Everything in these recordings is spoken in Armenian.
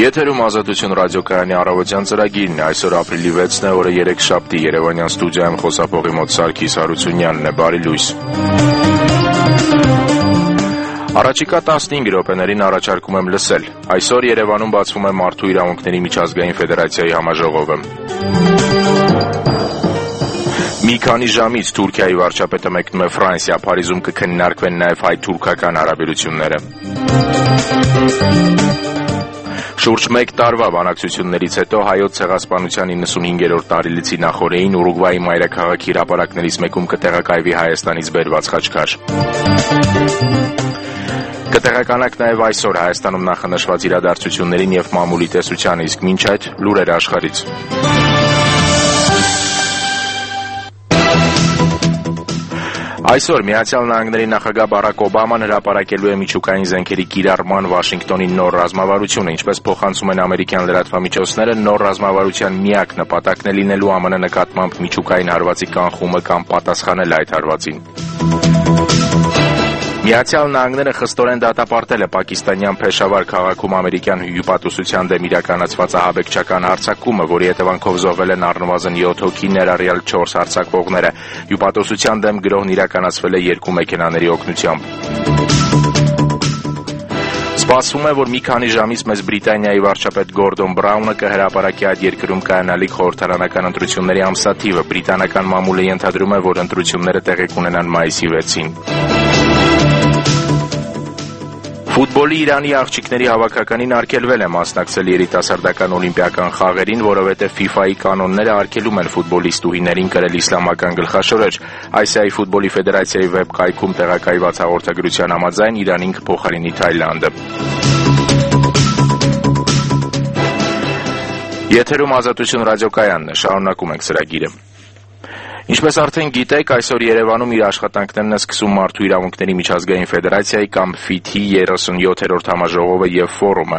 Եթերում Ազատություն ռադիոկայանի առավոտյան ծրագիրն է։ Այսօր ապրիլի 6-ն է, օրը երեքշաբթի, Երևանյան ստուդիայում խոսափողի մոտ Սարգիս Հարությունյանն է, բարի լույս։ Առաջիկա 15 րոպեներին առաջարկում եմ լսել։ Այսօր Երևանում բացվում է Մարդու իրավունքների միջազգային ֆեդերացիայի համաժողովը։ Մի քանի ժամից Թուրքիայի վարչապետը մեկնում է Ֆրանսիա, Փարիզում կքննարկվեն նաև հայ-թուրքական հարաբերությունները։ Շուրջ 1 տարվա բանակցություններից հետո հայոց ցեղասպանության 95-րդ տարելիցի նախօրեին Ուրուգվայի մայրաքաղաքի հրապարակներից մեկում կտեղակայվի Հայաստանից բերված խաչքար։ Կտեղականանք նաև այսօր Հայաստանում նախանշված իրադարձություններին և մամուլի տեսությանը, իսկ մինչ այդ լուրեր աշխարհից։ Այսօր Միացյալ Նահանգների նախագահ Բարակ Օբաման հրապարակելու է միջուկային զենքերի կիրառման Վաշինգտոնի նոր ռազմավարությունը, ինչպես փոխանցում են ամերիկյան լրատվամիջոցները, նոր ռազմավարության միակ նպատակն է լինելու ԱՄՆ նկատմամբ միջուկային հարվածի կանխումը կամ պատասխանել այդ հարվածին։ Միացյալ Նահանգները խստորեն դատապարտել է պակիստանյան Փեշավար քաղաքում ամերիկյան հյուպատոսության դեմ իրականացված ահաբեկչական հարձակումը, որի հետևանքով զոհվել են առնվազն 7 հոգի, ներառյալ 4 հարձակվողները։ Հյուպատոսության դեմ գրոհն իրականացվել է 2 մեքենաների օգնությամբ։ Սպասվում է, որ մի քանի ժամից մեծ Բրիտանիայի վարչապետ Գորդոն Բրաունը կհրապարակի այդ երկրում կայանալիք խորհրդարանական ընտրությունների ամսաթիվը։ Բրիտանական մամուլը ենթադրում է, որ ընտրությունները տեղի կունենան մայիսի 6-ին։ Ֆուտբոլի Իրանի աղջիկների հավաքականին արգելվել է մասնակցել երիտասարդական օլիմպիական խաղերին, որովհետև FIFA-ի կանոնները արգելում են ֆուտբոլիստուհիներին կրել իսլամական գլխաշորեր։ Ասիայի ֆուտբոլի ֆեդերացիայի վեբկայքում տեղակայված հաղորդագրության համաձայն Իրանին կփոխարինի Թայլանդը։ Եթերում Ազատություն ռադիոկայանն է, շարունակում ենք ծրագիրը։ Ինչպես արդեն գիտեք, այսօր Երևանում իր աշխատանքներն է սկսում Մարդու իրավունքների միջազգային ֆեդերացիայի կամ FIT-ի 37-րդ համաժողովը և ֆորումը։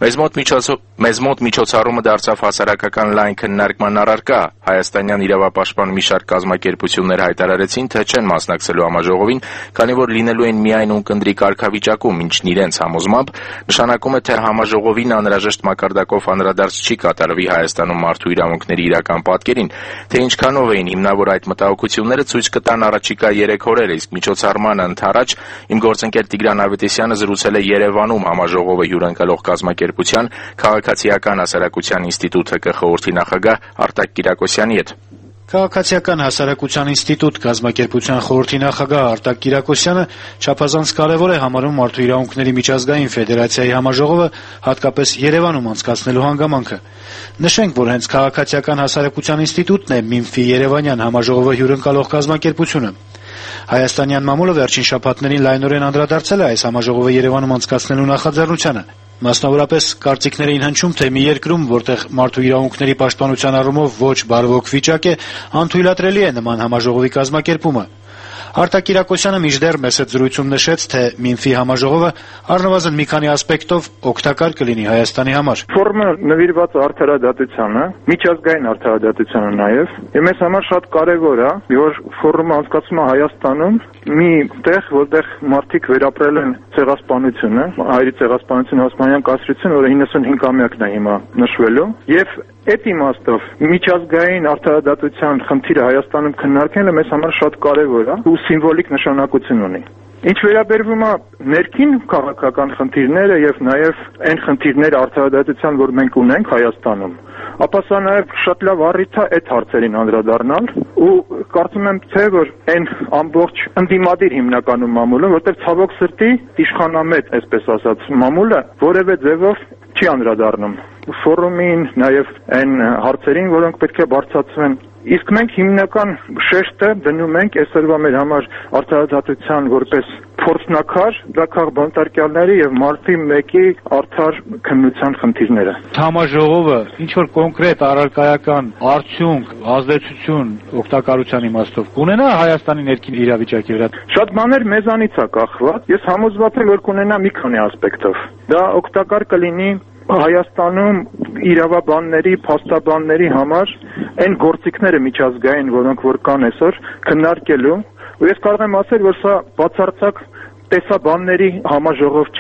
Մեզ մոտ միջոցառումը դարձավ հասարակական լայն քննարկման առարկա։ Հայաստանյան իրավապաշտպան մի շարք կազմակերպություններ հայտարարեցին, թե չեն մասնակցելու համաժողովին, քանի որ լինելու են միայն ունկնդրի կարգավիճակում, ինչն իրենց համոզմամբ նշանակում է, թե համաժողովին անհրաժեշտ մակարդակով անդրադարձ չի կատարվի Հայաստանում մարդու իրավունքների իրական պատկերին, թե ինչքանով էին հիմնավոր այդ մտահոգությունները ցույց կտան առաջիկա 3 օրերը, իսկ միջոցառմանը ընդառաջ իմ գործընկեր Տիգրան Ավետիսյանը զրուցել է Երևանում համաժողովը հյուրընկալող կազմակերպության Քաղաքացիական հասարակության ինստիտուտ ՀԿ խորհրդի նախագահ Արտակ Կիրակոսյանի հետ։ Քաղաքացիական հասարակության ինստիտուտ կազմակերպության խորհրդի նախագահ Արտակ Կիրակոսյանը չափազանց կարևոր է համարում Մարդու իրավունքների միջազգային ֆեդերացիայի համաժողովը հատկապես Երևանում անցկացնելու հանգամանքը։ Նշենք, որ հենց Քաղաքացիական հասարակության ինստիտուտն է MIMF-ի Երևանյան համաժողովը հյուրընկալող կազմակերպությունը։ Հայաստանյան մամուլը վերջին շաբաթներին լայնորեն անդրադարձել է այս համաժողովը Երևանում անցկացնելու նախաձեռնությանը։ Մասնավորապես կարծիքներին հնչում, թե մի երկրում, որտեղ մարդու իրավունքների պաշտպանության առումով ոչ բարվոք վիճակ է, անթույլատրելի է նման համաժողովի կազմակերպումը։ Արտակ Կիրակոսյանը մինչդեռ մեծ զրույցում նշեց, թե MIMF-ի համաժողովը առնվազն մի քանի ասպեկտով օգտակար կլինի Հայաստանի համար։ Ֆորումը նվիրված է արդարադատությանը, միջազգային արդարադատությանը նաև, եւ մեզ համար շատ կարեւոր է, որ ֆորումը անցկացվում է Հայաստանում, մի տեղ, որտեղ մարդիկ վերապրել են ցեղասպանությունը, հայերի ցեղասպանությունը Օսմանյան կայսրություն, որը 95-ամյակն է հիմա նշվելու, եւ այդ իմաստով միջազգային արդարադատության խնդիրը Հայաստանում քննարկելը մեզ համար շատ կարեւոր է ու սիմվոլիկ նշանակություն ունի։ Ինչ վերաբերվում է ներքին քաղաքական խնդիրները եւ նաեւ այն խնդիրները արդարադատության, որ մենք ունենք Հայաստանում, ապա սա նաեւ շատ լավ առիթ է այդ հարցերին անդրադառնալ ու կարծում եմ թե որ այն ամբողջ ընդդիմադիր հիմնականում մամուլը, որտեղ ցավոք սրտի իշխանամետ, այսպես ասած, մամուլը որևէ ձևով չի անդրադառնում ֆորումին, նաեւ այն հարցերին, որոնք պետք է բարձրացվեն։ Իսկ մենք հիմնական շեշտը դնում ենք այսօրվա մեր համար արդարադատության որպես փորձնակար, դա քաղբանտարկյալների եւ մարդի մեկի արդար քննության խնդիրները։ Համաժողովը ինչ որ կոնկրետ առարկայական արդյունք, ազդեցություն օգտակարության իմաստով կունենա Հայաստանի ներքին իրավիճակի վրա։ Շատ բաներ մեզանից է կախված։ Ես համոզված եմ, որ կունենա մի քանի ասպեկտով։ Դա օգտակար կլինի Հայաստանում իրավաբանների, փաստաբանների համար այն գործիքները միջազգային, որոնք որ կան այսօր, քննարկելու, ու ես կարող եմ ասել, որ սա բացարձակ տեսաբանների համաժողով չի։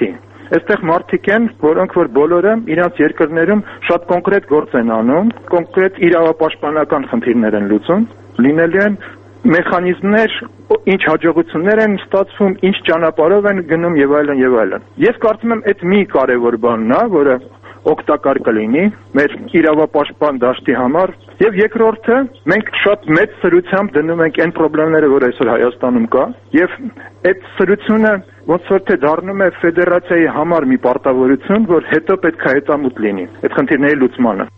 Այստեղ մարդիկ են, որոնք որ բոլորը իրենց երկրներում շատ կոնկրետ գործ են անում, կոնկրետ իրավապաշտպանական խնդիրներ են լուծում, լինելու են մեխանիզմներ, ինչ հաջողություններ են ստացվում, ինչ ճանապարհով են գնում եւ այլն եւ այլն։ Ես կարծում եմ, այդ մի կարևոր բանն է, որը օգտակար կլինի մեր իրավապաշտպան դաշտի համար, եւ երկրորդը մենք շատ մեծ սրությամբ դնում ենք այն խնդիրները, որ այսօր Հայաստանում կա, եւ այդ սրությունը ոնց որ թե դառնում է ֆեդերացիայի համար մի պարտավորություն, որ հետո պետք է հետամուտ լինի այդ խնդիրների լուծմանը։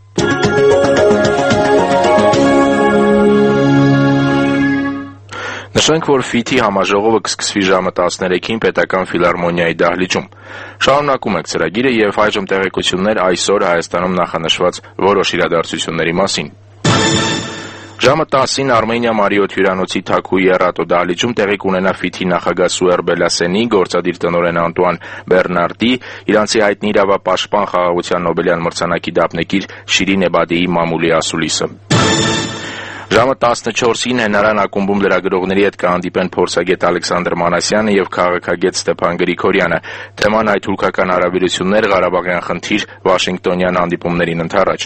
Նշենք, որ FIT-ի համաժողովը կսկսվի ժամը 13-ին պետական ֆիլհարմոնիայի դահլիճում։ Շարունակում ենք ծրագիրը եւ այժմ տեղեկություններ այսօր Հայաստանում նախանշված որոշ իրադարձությունների մասին։ Ժամը 10-ին Արմենիա Մարիոթ հյուրանոցի Թաքուի Էռատո դահլիճում տեղի կունենա FIT-ի նախագահ Սուեր Բելասենի, գործադիր տնօրեն Անտուան Բեռնարդի, իրանցի հայտնի իրավապաշտպան խաղաղության Նոբելյան մրցանակի դափնեկիր Շիրին Էբադիի մամուլի ասուլիսը։ Ժամը 14-ին Հենարան ակումբում լրագրողների հետ կհանդիպեն փորձագետ Ալեքսանդր Մանասյանը եւ քաղաքագետ Ստեփան Գրիգորյանը։ Թեման հայ-թուրքական հարաբերություններ, Ղարաբաղյան խնդիր, Վաշինգտոնյան հանդիպումներին ընդառաջ։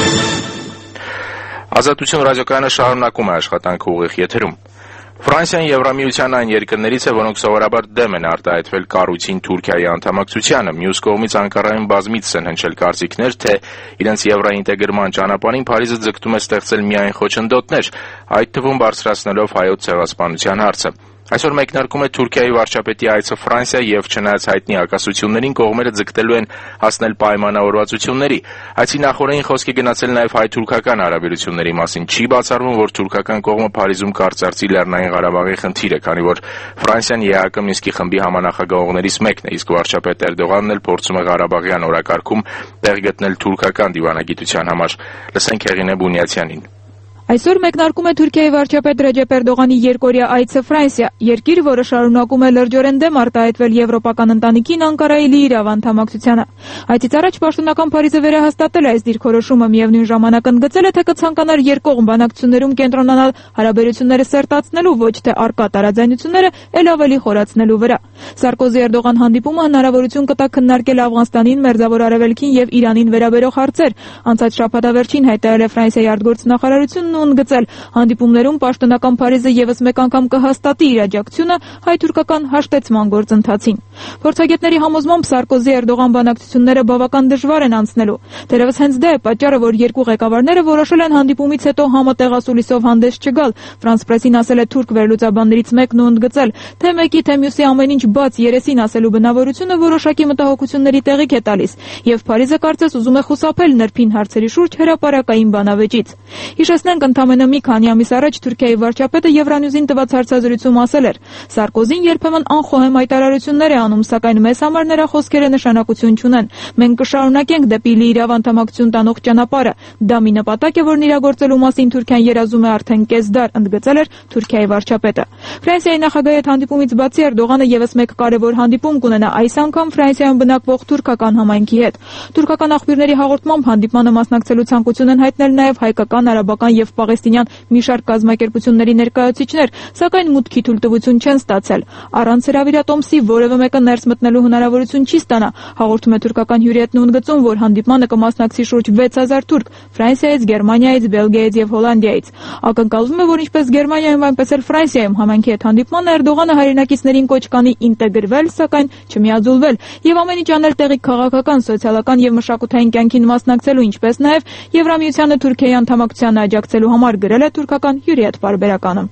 Ազատություն ռադիոկայանը շարունակում է աշխատանքը ուղիղ եթերում։ Ֆրանսիան Եվրամիության այն երկրներից է, որոնք սովորաբար դեմ են արտահայտվել կառույցին Թուրքիայի անդամակցությանը։ Մյուս կողմից Անկարայում բազմիցս են հնչել կարծիքներ, թե իրենց եվրոինտեգրման ճանապարհին Փարիզը ձգտում է ստեղծել միայն խոչընդոտներ, այդ թվում բարձրացնելով հայոց ցեղասպանության հարցը։ Այսօր մեկնարկում է Թուրքիայի վարչապետի այցը Ֆրանսիա եւ չնայած հայտնի ակասություններին կողմերը ձգտելու են հասնել պայմանավորվածությունների։ Այցի նախօրեին խոսք է գնացել նաեւ հայ-թուրքական հարաբերությունների մասին։ Չի բացառվում, որ թուրքական կողմը Փարիզում կարծարծի Լեռնային Ղարաբաղի խնդիրը, քանի որ Ֆրանսիան ԵԱՀԿ Մինսկի խմբի համանախագահողներից մեկն է, իսկ վարչապետ Էրդողանն էլ փորձում է Ղարաբաղյան օրակարգում տեղ գտնել թուրքական դիվանագիտության համար։ Լսենք Հեղինե Բունյացյանին։ Այսօր մեկնարկում է Թուրքիայի վարչապետ Ռեջեփ Էրդողանի երկօրյա այցը Ֆրանսիա, երկիր, որը շարունակում է լրջորեն դեմ արտահայտվել եվրոպական ընտանիքին Անկարայի լիիրավ անդամակցությանը։ Այցից առաջ պաշտոնական Փարիզը վերահաստատել է այս դիրքորոշումը, միևնույն ժամանակ ընդգծել է, թե կցանկանար երկկողմ բանակցություններում կենտրոնանալ հարաբերությունները սերտացնելու, ոչ թե առկա տարաձայնությունները ել ավելի խորացնելու վրա։ Սարկոզի-Էրդողան հանդիպումը հնարավորություն կտա քննարկել Աֆղանստանին, Մերձավոր Արևելքին եւ Իրանին վերաբերող հարցեր։ Անցած շաբաթավերջին հայտարարել է Ֆրանսիայի արտգործնախարարությունն ու ընդգծել, հանդիպումներում պաշտոնական Փարիզը եւս մեկ անգամ կհաստատի իր աջակցությունը հայ-թուրքական հաշտեցման գործընթացին։ Փորձագետների համոզմամբ Սարկոզի-Էրդողան բանակցությունները բավական դժվար են անցնելու։ Դեռևս հենց դա է պատճառը, որ երկու ղեկավարները որոշել են հանդիպումից հետո համատեղ ասուլիսով հանդես չգալ։ Ֆրանս պրեսին ասել է թուրք վերլուծաբաններից մեկն ու ընդգծել, թե մեկի թե մյուսի ամեն ինչ բաց երեսին ասելու բնավորությունը որոշակի մտահոգությունների տեղիք է տալիս, եւ Փարիզը կարծես ուզում է խուսափել նրբին հարցերի շուրջ հրապարակային բանավեճից։ Հիշեցնենք, ընդամենը մի քանի ամիս առաջ Թուրքիայի վարչապետը Եվրանյուզին տված հարցազրույցում ասել էր. Սարկոզին երբեմն անխոհեմ հայտարարություններ է անում, սակայն մեզ համար նրա խոսքերը նշանակություն չունեն։ Մենք կշարունակենք դեպի լիիրավ անդամակցություն տանող ճանապարհը։ Դա մի նպատակ է, որն իրագործելու մասին Թուրքիան երազում է արդեն կես դար, ընդգծել էր Թուրքիայի վարչապետը։ Ֆրանսիայի նախագահի հետ հանդիպումից բացի Էրդողանը եւս մեկ կարևոր հանդիպում կունենա այս անգամ Ֆրանսիայում բնակվող թուրքական համայնքի հետ։ Թուրքական աղբյուրների հաղորդմամբ հանդիպմանը մասնակցելու ցանկություն են հայտնել նաեւ հայկական, արաբական եւ պաղեստինյան մի շարք կազմակերպությունների ներկայացուցիչներ, սակայն մուտքի թույլտվություն չեն ստացել։ Առանց հրավիրատոմսի որևէ մեկը ներս մտնելու հնարավորություն չի ստանա, հաղորդում է թուրքական հյուրիետն ու ընդգծում, որ հանդիպմանը կմասնակցի շուրջ 6000 թուրք Ֆրանսիայից, Գերմանիայից, Բելգիայից եւ Հոլանդիայից։ Ակնկալվում է, որ ինչպես Գերմանիայում, այնպես էլ Ֆրանսիայում համայնքի հետ հանդիպմանը Էրդողանը հայրենակիցներին կոչ կանի ինտեգրվել, սակայն չմիաձուլվել եւ ամեն ինչ անել տեղի քաղաքական, սոցիալական եւ մշակութային կյանքին մասնակցելու, ինչպես նաեւ Եվրամիությանը Թուրքիայի անդամակցությանը աջակցելու համար գրել է թուրքական հյուրիետ պարբերականը։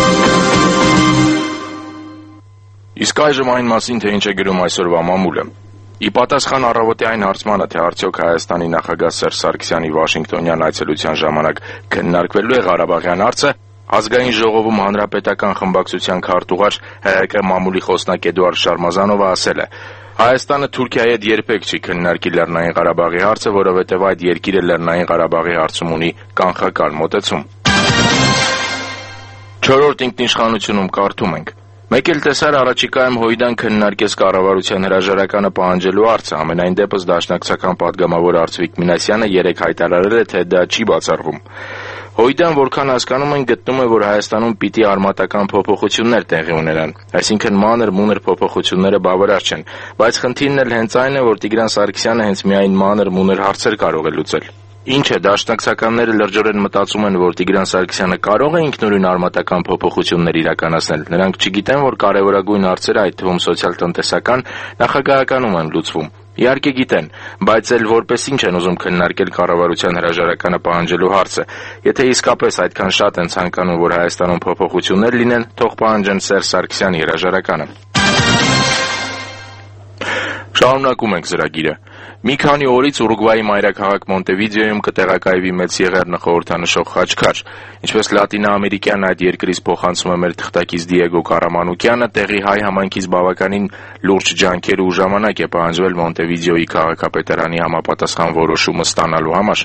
Իսկ այժմ այն մասին, թե ինչ է գրում այսօրվա մամուլը։ Ի պատասխան առավոտի այն հարցմանը, թե արդյոք Հայաստանի նախագահ Սերժ Սարգսյանի Վաշինգտոնյան այցելության ժամանակ քննարկվելու է Ղարաբաղյան հարցը, Ազգային ժողովում հանրապետական խմբակցության քարտուղար ՀՀԿ մամուլի խոսնակ Էդուարդ Շարմազանովը ասել է. Հայաստանը Թուրքիայի հետ երբեք չի քննարկի Լեռնային Ղարաբաղի հարցը, որովհետև այդ երկիրը Լեռնային Ղարաբաղի հարցում ունի կանխական մոտեցում։ 4-րդ ինքնիշխանությունում կարդում ենք. Մեկ էլ տեսար առաջիկայում Հույդան քննարկես կառավարության հրաժարականը պահանջելու հարցը, ամենայն դեպս դաշնակցական պատգամավոր Արծվիկ Մինասյանը երեկ հայտարարել է, թե դա չի բացառվում։ Հոյդան, որքան հասկանում են, գտնում է, որ Հայաստանում պիտի արմատական փոփոխություններ տեղի ունենան, այսինքն մանր-մունր փոփոխությունները բավարար չեն, բայց խնդիրն էլ հենց այն է, որ Տիգրան Սարգսյանը հենց միայն մանր-մունր հարցեր կարող է լուծել։ Ինչ է, դաշնակցականները լրջորեն մտածում են, որ Տիգրան Սարգսյանը կարող է ինքնուրույն արմատական փոփոխություններ իրականացնել, նրանք չգիտեն, որ կարևորագույն հարցերը, այդ թվում սոցիալ-տնտեսական, նախագահականում են լուծվում։ Իհարկե գիտեն, բայց էլ որպես ինչ են ուզում քննարկել կառավարության հրաժարականը պահանջելու հարցը։ Եթե իսկապես այդքան շատ են ցանկանում, որ Հայաստանում փոփոխություններ լինեն, թող պահանջեն Սերժ Սարգսյանի հրաժարականը։ Շարունակում ենք ծրագիրը։ Մի քանի օրից Ուրուգվայի մայրաքաղաք Մոնտեվիդեոյում կտեղակայվի մեծ եղեռնը խորհրդանշող խաչքար։ Ինչպես լատինաամերիկյան այդ երկրից փոխանցում է մեր թղթակից Դիեգո Կարամանուկյանը, տեղի հայ համայնքից բավականին լուրջ ջանքեր ու ժամանակ է պահանջվել Մոնտեվիդեոյի քաղաքապետարանի համապատասխան որոշումը ստանալու համար։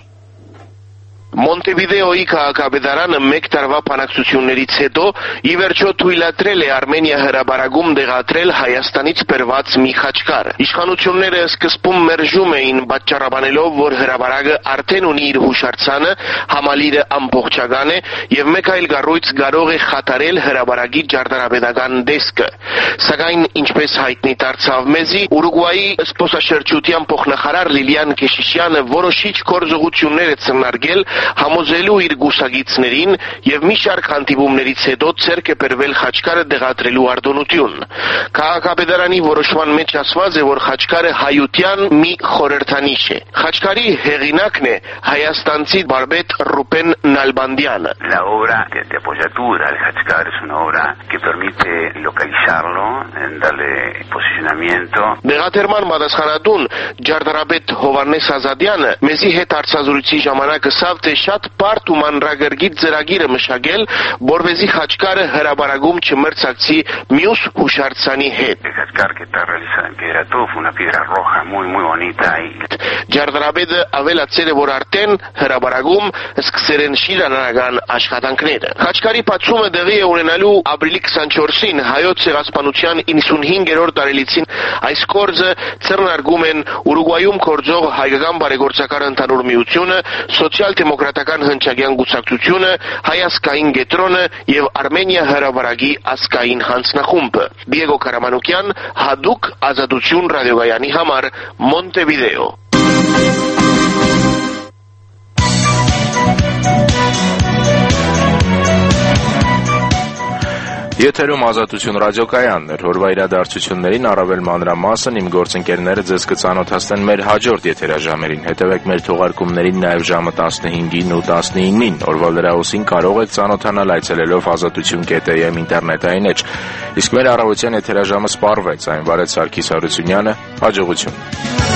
Մոնտեվիդեոյի քաղաքապետարանը մեկ տարվա բանակցություններից հետո ի վերջո թույլատրել է Արմենիա հրաբարագում դեղատրել Հայաստանից բերված մի խաչքար։ Իշխանությունները սկզբում մերժում էին, պատճառաբանելով, որ հրաբարագը արդեն ունի իր հուշարձանը, համալիրը ամբողջական է եւ մեկ այլ կառույց կարող է խաթարել հրաբարագի ճարտարապետական դեսկը։ Սակայն, ինչպես հայտնի դարձավ մեզի, Ուրուգվայի զբոսաշրջության փոխնախարար Լիլիան Քեշիշյանը որոշիչ գործողություններ է ցնարգել համոզելու իր գուսագիցներին եւ մի շարք հանդիպումներից հետո ցերկ է բերվել խաչքարը դեղատրելու արտոնություն։ Քաղաքապետարանի որոշման մեջ ասված է, որ խաչքարը հայության մի խորհրդանիշ է։ Խաչքարի հեղինակն է հայաստանցի բարբետ Ռուբեն Նալբանդյանը։ La obra de apoyatura al Khachkar es una obra que permite localizarlo, darle posicionamiento. Դեղատրման պատասխանատուն ճարտարապետ Հովհաննես Ազատյանը մեզի հետ հարցազրույցի ժամանակ ասավ, թե շատ բարդ ու մանրակրկիտ ծրագիր է մշակել, որպեսզի խաչքարը հրաբարագում չմրցակցի մյուս հուշարձանի հետ։ El Khachkar que está realizado en piedra tuf, una piedra roja muy bonita y Ճարտարապետը ավելացրել է, որ արդեն հրաբարագում սկսել են շիրանական աշխատանքները։ Խաչքարի բացումը տեղի է ունենալու ապրիլի 24-ին հայոց ցեղասպանության 95-րդ տարելիցին։ Այս գործը ցերնարգում են Ուրուգվայում գործող հայկական բարեգործական ընդհանուր միությունը, սոցիալ-դեմոկրատական հնչագյան գուցակցությունը, հայ ազգային կենտրոնը եւ Արմենիա հրաբարագի ազգային հանձնախումբը։ Դիեգո Կարամանուկյան, հատուկ Ազատություն ռադիոկայանի համար, Մոնտեվիդեո։ Եթերում Ազատություն ռադիոկայանն էր, օրվա իրադարձություններին առավել մանրամասն իմ գործընկերները ձեզ կծանոթացնեն մեր հաջորդ եթերաժամերին։ Հետևեք մեր թողարկումներին նաև ժամը 15-ին ու 19-ին։ Օրվա լրահոսին կարող եք ծանոթանալ այցելելով azatutun.am ինտերնետային էջ։ Իսկ մեր առավոտյան եթերաժամը սպառվեց, այն վարեց Սարգիս Հարությունյանը։ Հաջողություն։